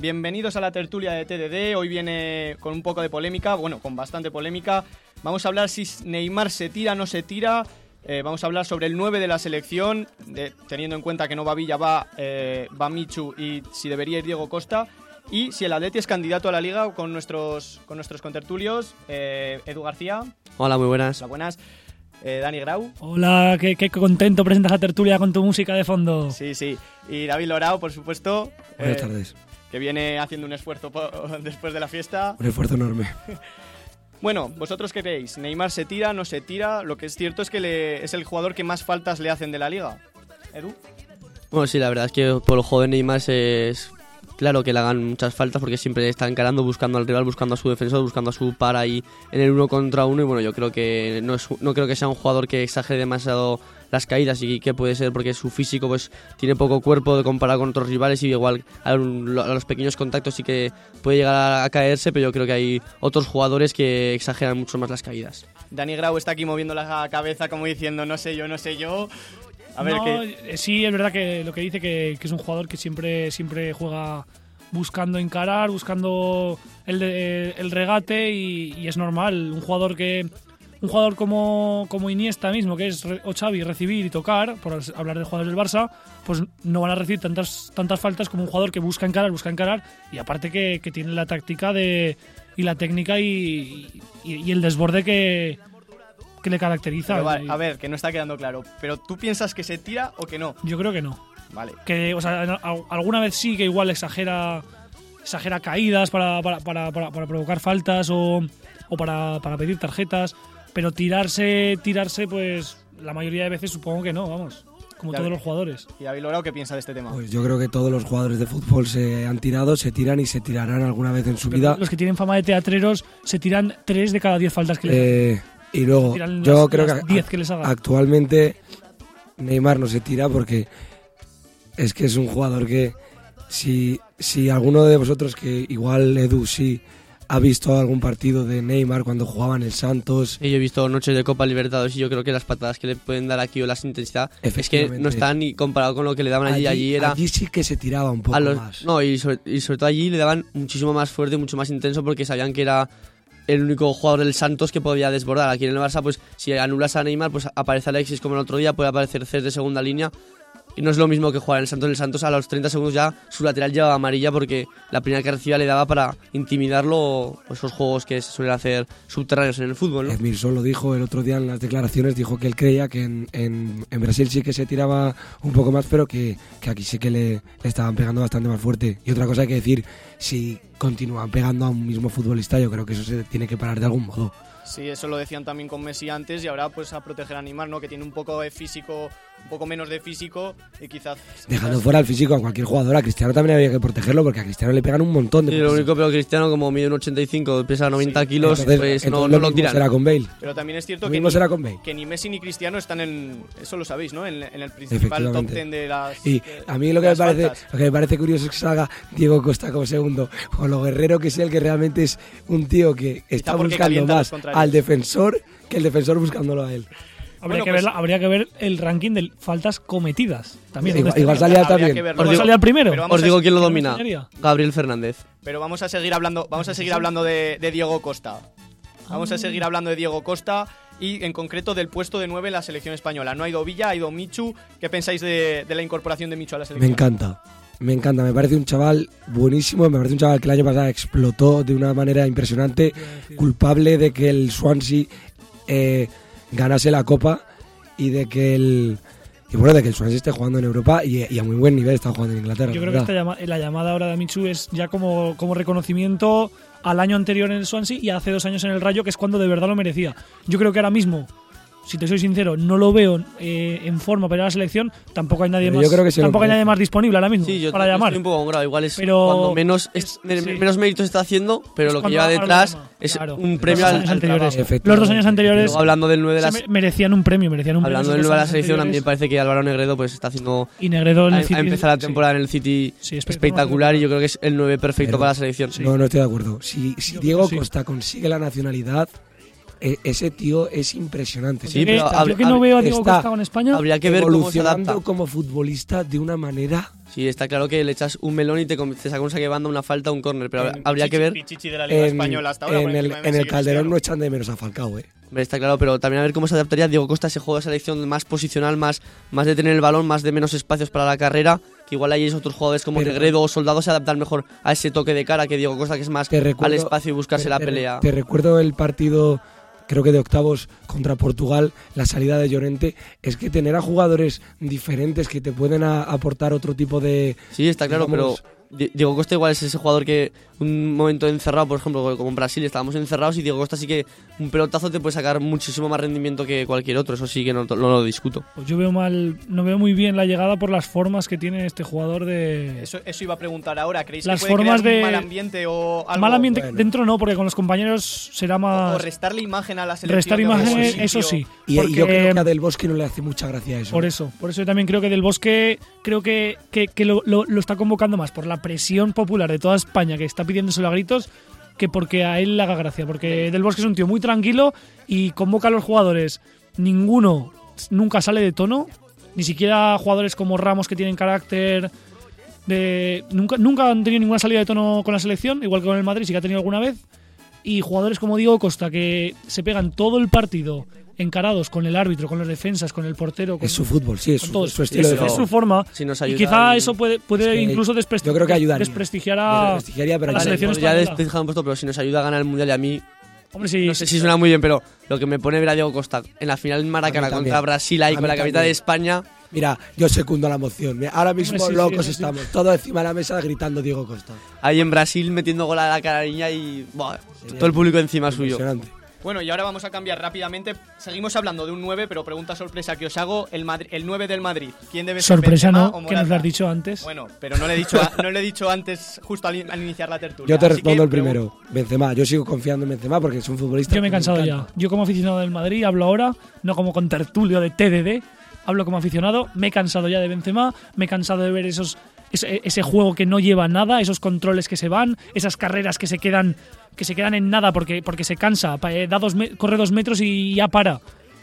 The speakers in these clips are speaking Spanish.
bienvenidos a la tertulia de TDD. Hoy viene con un poco de polémica, bueno, con bastante polémica. Vamos a hablar si Neymar se tira o no se tira. Vamos a hablar sobre el 9 de la selección, teniendo en cuenta que no va Villa, va Michu, y si debería ir Diego Costa. Y si el Atleti es candidato a la Liga con nuestros contertulios. Edu García. Hola, muy buenas. Hola, buenas. Dani Grau. Hola, qué contento presentas la tertulia con tu música de fondo. Sí, sí. Y David Lorao, por supuesto. Buenas tardes. Que viene haciendo un esfuerzo después de la fiesta. Un esfuerzo enorme. Bueno, ¿vosotros qué creéis? ¿Neymar se tira, no se tira? Lo que es cierto es que es el jugador que más faltas le hacen de la Liga. ¿Edu? Bueno, sí, la verdad es que por el joven Neymar es claro que le hagan muchas faltas porque siempre está encarando, buscando al rival, buscando a su defensor, buscando a su par ahí en el 1 contra 1. Y bueno, yo creo que no creo que sea un jugador que exagere demasiado las caídas, y que puede ser porque su físico pues tiene poco cuerpo de comparado con otros rivales, y igual a los pequeños contactos sí que puede llegar a caerse, pero yo creo que hay otros jugadores que exageran mucho más las caídas. Dani Grau está aquí moviendo la cabeza como diciendo no sé yo. A ver, sí, es verdad que lo que dice que es un jugador que siempre juega buscando encarar, buscando el regate, y es normal. Un jugador como Iniesta mismo, que es o Xavi, recibir y tocar, por hablar de jugadores del Barça, pues no van a recibir tantas faltas como un jugador que busca encarar, y aparte que tiene la táctica y la técnica y el desborde que le caracteriza. Pero vale, a ver, que no está quedando claro. ¿Pero tú piensas que se tira o que no? Yo creo que no. Vale. Que, o sea, alguna vez sí que igual exagera caídas para provocar faltas o para pedir tarjetas, pero tirarse, pues la mayoría de veces supongo que no, vamos. Como todos los jugadores. ¿Y David Lorao qué piensa de este tema? Pues yo creo que todos los jugadores de fútbol se han tirado, se tiran y se tirarán alguna vez en su vida. Los que tienen fama de teatreros se tiran 3 de cada 10 faltas que le y luego, yo creo que 10 que les haga. Actualmente Neymar no se tira porque es que es un jugador que si alguno de vosotros, que igual Edu sí ha visto algún partido de Neymar cuando jugaba en el Santos. Y yo he visto noches de Copa Libertadores, y yo creo que las patadas que le pueden dar aquí o las intensidad es que no están ni comparado con lo que le daban allí. Allí sí que se tiraba un poco más. No, y sobre todo allí le daban muchísimo más fuerte, mucho más intenso, porque sabían que era el único jugador del Santos que podía desbordar. Aquí en el Barça, pues si anulas a Neymar, pues aparece Alexis como el otro día, puede aparecer Cés de segunda línea. Y no es lo mismo que jugar en el Santos. En el Santos a los 30 segundos ya su lateral llevaba amarilla, porque la primera que recibía le daba para intimidarlo, o esos juegos que se suelen hacer subterráneos en el fútbol, ¿no? Edmilson lo dijo el otro día en las declaraciones, dijo que él creía que en Brasil sí que se tiraba un poco más, pero que aquí sí que le estaban pegando bastante más fuerte. Y otra cosa hay que decir, si continúan pegando a un mismo futbolista, yo creo que eso se tiene que parar de algún modo. Sí, eso lo decían también con Messi antes, y ahora pues a proteger a Neymar, ¿no? Que tiene un poco de físico, un poco menos de físico, y quizás... Dejando fuera el físico a cualquier jugador, a Cristiano también había que protegerlo, porque a Cristiano le pegan un montón de cosas. Lo único, pero Cristiano, como mide un 85, pesa 90 kilos, entonces no lo tiran. Será con Bale. Pero también es cierto que ni Messi ni Cristiano están eso lo sabéis, ¿no? En el principal top 10 de las... Y a mí lo que me parece curioso es que salga Diego Costa como segundo, o lo guerrero que sea, el que realmente es un tío que está buscando más al defensor que el defensor buscándolo a él. Habría que ver el ranking de faltas cometidas también. Igual salía también. Salía el primero. Os digo quién lo domina. Gabriel Fernández. Pero vamos a seguir hablando de Diego Costa. Vamos a seguir hablando de Diego Costa, y en concreto del puesto de 9 en la selección española. No ha ido Villa, ha ido Michu. ¿Qué pensáis de la incorporación de Michu a la selección? Me encanta, me parece un chaval buenísimo, me parece un chaval que el año pasado explotó de una manera impresionante, culpable de que el Swansea ganase la Copa, y de que el Swansea esté jugando en Europa y a muy buen nivel está jugando en Inglaterra. Yo creo que la llamada ahora de Michu es ya como reconocimiento al año anterior en el Swansea y hace 2 años en el Rayo, que es cuando de verdad lo merecía. Yo creo que ahora mismo, si te soy sincero, no lo veo en forma para ir a la selección. Tampoco hay nadie más disponible ahora mismo para llamar. Estoy un poco grave, igual es cuando menos méritos está haciendo, pero lo que lleva detrás es un premio al anteriores. Los 2 años anteriores, luego, hablando del 9 de la merecían un premio. Hablando del 9 de la selección, a mí me parece que Álvaro Negredo pues está haciendo a empezar la temporada en el City espectacular, y yo creo que es el 9 perfecto para la selección. No estoy de acuerdo. Si Diego Costa consigue la nacionalidad, ese tío es impresionante. Sí, pero yo que no veo a Diego está Costa con España. Habría que ver cómo se evolucionando adapta. como futbolista de una manera. Sí, está claro que le echas un melón y te saca un saque de banda, una falta, un córner, pero habría que ver. Pichichi de la Liga Española hasta ahora, por encima de en Messi el y Calderón no Cristiano. echan de menos a Falcao, Hombre, está claro, pero también a ver cómo se adaptaría Diego Costa a ese juego de selección más posicional, más de tener el balón, más de menos espacios para la carrera, que igual ahí es otros jugadores como Pero- Negredo o Soldado se adaptan mejor a ese toque de cara que Diego Costa, que es más al espacio y buscarse la pelea. Te recuerdo el partido, creo que de octavos contra Portugal, la salida de Llorente, es que tener a jugadores diferentes que te pueden aportar otro tipo de... Sí, está claro, digamos, pero Diego Costa igual es ese jugador que un momento encerrado, por ejemplo, como en Brasil estábamos encerrados y Diego Costa sí que un pelotazo te puede sacar muchísimo más rendimiento que cualquier otro, eso sí que no lo discuto. Pues yo no veo muy bien la llegada por las formas que tiene este jugador de... Eso iba a preguntar ahora. ¿Creéis Las que puede formas crear un de- mal ambiente o algo? Mal ambiente bueno. dentro no, porque con los compañeros será O más... restarle imagen a la selección. Restar de algún imagen, sitio. eso sí. Y porque, yo creo que a Del Bosque no le hace mucha gracia eso. Por eso yo también creo que Del Bosque creo que lo está convocando más por la presión popular de toda España que está pidiéndoselo a gritos que porque a él le haga gracia. Porque Del Bosque es un tío muy tranquilo y convoca a los jugadores. Ninguno nunca sale de tono, ni siquiera jugadores como Ramos que tienen carácter nunca han tenido ninguna salida de tono con la selección, igual que con el Madrid sí que ha tenido alguna vez. Y jugadores como Diego Costa que se pegan todo el partido encarados con el árbitro, con las defensas, con el portero. Con, Es su fútbol, sí, es con su, todo. su estilo de Es juego. su forma. Si nos Y ayuda quizá en- eso puede Es que incluso yo creo que ayudaría. desprestigiar Desprestigiaría, pero a la ayudaría. selección Ya española. dejado un puesto, pero si nos ayuda a ganar el Mundial y a mí, Hombre, sí, no sé si suena muy bien, pero lo que me pone ver a Diego Costa en la final en A Maracaná mí también. contra Brasil ahí A con mí la camiseta también. de España, Mira, yo secundo la moción. Mira, ahora mismo Hombre, sí, locos sí, eso sí. estamos, todos encima de la mesa gritando Diego Costa. ahí en Brasil metiendo gol a la carariña y buah, todo el público encima suyo. Impresionante. Bueno, y ahora vamos a cambiar rápidamente. Seguimos hablando de un 9, pero pregunta sorpresa que os hago. El 9 del Madrid. ¿Quién debe ser? sorpresa Benzema no, o que nos Morata? lo has dicho antes. Bueno, pero no le he dicho antes, justo al iniciar la tertulia. Yo te Así respondo que el primero, Benzema. Yo sigo confiando en Benzema porque es un futbolista. Yo me he que cansado encanta. ya. Yo como aficionado del Madrid hablo ahora, no como contertulio de TDD, hablo como aficionado, me he cansado ya de Benzema, me he cansado de ver ese juego que no lleva nada, esos controles que se van, esas carreras que se quedan en nada porque se cansa, corre 2 metros y ya para.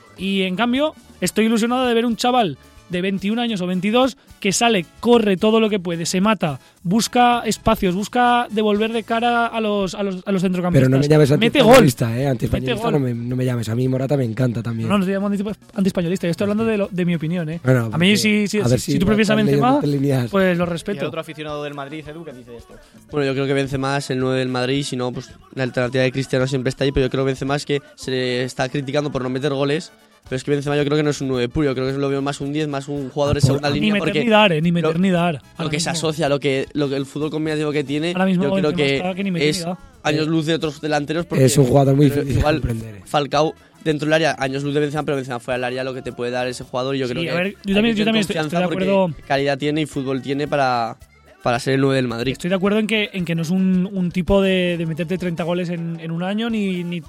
Y en cambio, estoy ilusionado de ver un chaval de 21 años o 22 que sale, corre todo lo que puede, se mata, busca espacios, busca devolver de cara a los centrocampistas. Pero no me llames Mete gol. antiespañolista, antiespañolista Mete gol. no me llames. A mí Morata me encanta también. No estoy llamando antiespañolista, yo estoy hablando de mi opinión, Bueno, a mí porque- si a ver tú prefieres a estás leyendo Benzema, entre líneas. pues lo Y el respeto. otro aficionado del Madrid, Edu, ¿qué dice esto? Bueno, yo creo que Benzema es el 9 del Madrid y si no, pues la alternativa de Cristiano siempre está ahí, pero yo creo que Benzema es que se le está criticando por no meter goles, pero es que Benzema yo creo que no es un 9 puro, yo creo que lo veo más un 10, más un jugador de segunda Ni línea, meter porque ni dar, ni meter lo- ni dar. lo que se asocia, lo que el fútbol combinativo que tiene, Ahora mismo yo creo Benzema está que ni que mete ni es da. años luz de otros delanteros. Porque, Es un jugador muy pero difícil de igual comprender. Falcao dentro del área, años luz de Benzema, pero Benzema fuera del área lo que te puede dar ese jugador y yo Sí, creo que a ver, yo hay también que tener estoy de confianza porque acuerdo. calidad tiene y fútbol tiene para ser el 9 del Madrid. Estoy de acuerdo en que no es un tipo de meterte 30 goles en un año, ni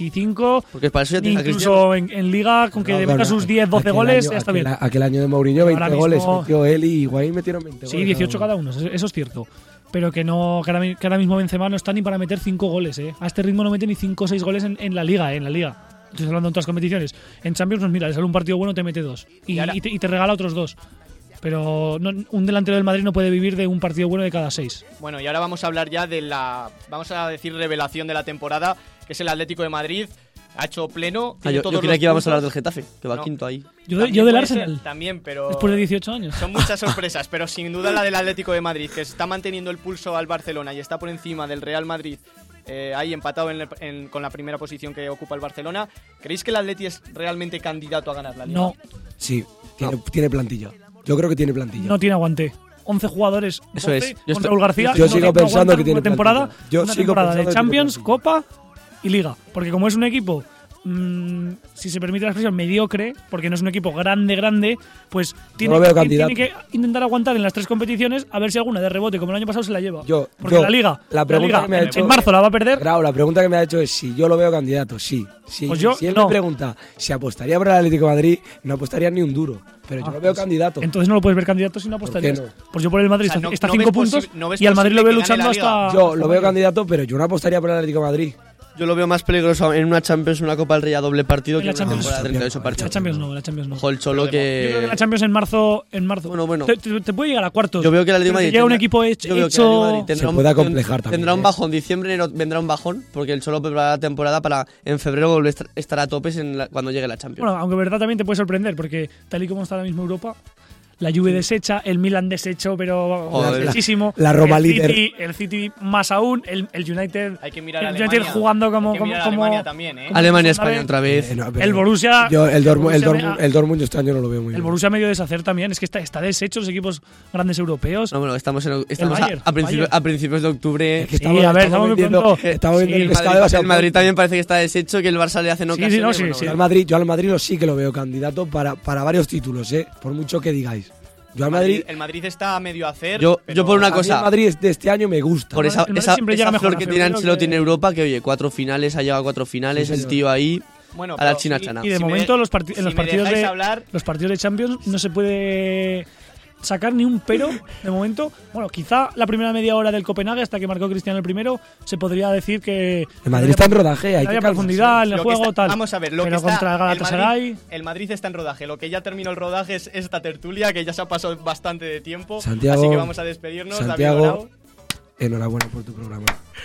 25, Porque para eso ya ni tienes a Cristiano. incluso en Liga, con que No, meta bueno, sus 10, 12 aquel goles, año- ya está aquel- bien. Aquel año de Mourinho, 20 Ahora goles mismo- metió él y Higuaín metieron 20 Sí, goles. 18 cada uno, eso es cierto. Pero que ahora mismo Benzema no está ni para meter 5 goles, A este ritmo no mete ni 5 o 6 goles en la Liga, en la Liga. Estoy hablando en todas las competiciones. En Champions, pues mira, le sale un partido bueno, te mete 2. Y ahora- Y te regala otros 2. Pero un delantero del Madrid no puede vivir de un partido bueno de cada 6. Bueno, y ahora vamos a hablar ya de vamos a decir, revelación de la temporada, que es el Atlético de Madrid. Ha hecho pleno. tiene Yo todos creía los que íbamos a hablar del puntos. Getafe, que va No. quinto ahí. Yo También del puede ser, Arsenal, también, pero después de 18 años. son muchas sorpresas, pero sin duda la del Atlético de Madrid, que está manteniendo el pulso al Barcelona y está por encima del Real Madrid, ahí empatado con la primera posición que ocupa el Barcelona. ¿Creéis que el Atleti es realmente candidato a ganar la Liga? No, Sí, tiene plantilla. Yo creo que tiene plantilla. no tiene aguante. 11 jugadores, Eso 12 es. Yo contra estoy- Raúl García. yo no sigo no pensando aguantan que tiene una temporada, plantilla. Yo una sigo temporada pensando de que tiene Champions, plantilla. Copa y Liga. Porque como es un equipo, si se permite la expresión, mediocre, porque no es un equipo grande, pues tiene, lo veo tiene candidato. que intentar aguantar en las 3 competiciones a ver si alguna de rebote, como el año pasado, se la lleva. Porque yo- la Liga, la pregunta que me ha hecho- en marzo la va a perder. Raúl, la pregunta que me ha hecho es si yo lo veo candidato. Sí. Pues yo si él no. me pregunta si apostaría por el Atlético de Madrid, no apostaría ni un duro. Pero yo lo veo candidato. Entonces no lo puedes ver candidato si no apostarías. no? Pues yo por el Madrid O sea, está no 5 ves puntos no ves y al Madrid lo ve posible que gane luchando la Liga. hasta. Yo hasta lo veo mayo. candidato, pero yo no apostaría por el Atlético de Madrid. Yo lo veo más peligroso en una Champions, una Copa del Rey a doble partido En que la en una Champions. temporada de 38 La partidos. Champions no, la Champions no. Ojo el Cholo Yo creo que que... la Champions en marzo. Bueno. Te puede llegar a cuartos. Yo veo que el Atlético Pero de Madrid llega un tendrá- equipo yo veo que el Atlético de Madrid hecho. tendrá Se puede acomplejar también, Tendrá un ¿eh? bajón. Diciembre, enero vendrá un bajón porque el Cholo prepara la temporada para en febrero volver a estar a topes cuando llegue la Champions. Bueno, aunque verdad también te puede sorprender, porque tal y como está ahora mismo Europa, la Juve deshecha, el Milan deshecho, pero Joder. muchísimo. La Roma el líder. City, el City más aún, el United. Hay que mirar a el Alemania. United jugando como. Hay que mirar a como- Alemania también, ¿eh? Alemania, ¿sabes? España otra vez. No, pero El Borussia. Yo el Borussia Dortmund este año no lo veo muy el bien. Borussia medio deshacer también. Es que está deshecho los equipos grandes europeos. No, bueno, estamos Bayern, a principios de octubre. Es que Sí, a ver, estamos muy vendiendo, pronto. estamos viendo Sí, el el pescado demasiado El Madrid pronto. también parece que está deshecho, que el Barça le hace no Sí, caso. sí, no, sí, sí. Yo al Madrid sí que lo veo candidato para varios títulos, por mucho que digáis. Yo al Madrid, El Madrid está a medio hacer. Yo pero- por una a mí cosa, el Madrid de este año me gusta. por esa, El Madrid esa, siempre llega esa mejor flor a que tiene febrero Ancelotti en que- Europa, que oye, 4 finales, ha llegado a 4 finales, Sí, el señor. tío ahí Bueno, a la pero china si- chana. Y de Si me momento de- en los si me partidos dejáis de hablar- los partidos de Champions no se puede sacar ni un pero de momento. Bueno, quizá la primera media hora del Copenhague hasta que marcó Cristiano el primero se podría decir que El Madrid está en rodaje, hay que había calmarse. profundidad en el Lo que juego está- tal. Vamos a ver, lo pero que está, contra el Galatasaray el Madrid está en rodaje. Lo que ya terminó el rodaje es esta tertulia, que ya se ha pasado bastante de tiempo. Santiago- así que vamos a despedirnos. Santiago- David Grau, Enhorabuena por tu programa.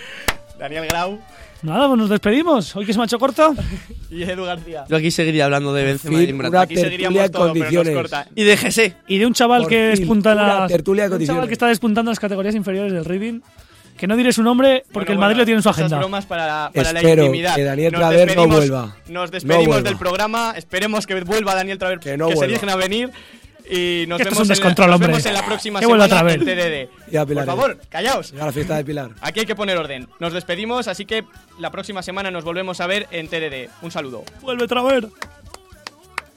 Daniel Grau nada, pues nos despedimos. Hoy que se me ha hecho corto. y Edu García. Yo aquí seguiría hablando de Benzema y Fin, Morata. una Aquí seguiríamos tertulia en todo, pero nos condiciones. corta. Y de GC. Y de un chaval Por que fin, despunta en una las tertulia de un condiciones. chaval que está despuntando en las categorías inferiores del Reading. Que no diré su nombre porque el Madrid lo tiene en su esas agenda. bromas para la Espero intimidad. que Daniel Nos Traver no despedimos- vuelva. Nos No despedimos vuelva. del programa. Esperemos que vuelva Daniel Traver, Que no se vuelva. digna a venir. Y nos Esto es vemos, un descontrol, nos hombre. vemos en la próxima Que vuelva semana Traver. en TDD. Ya, Por Pilar, favor, callaos. Llega la fiesta de Pilar. Aquí hay que poner orden. Nos despedimos, así que la próxima semana nos volvemos a ver en TDD. Un saludo. Vuelve Traver.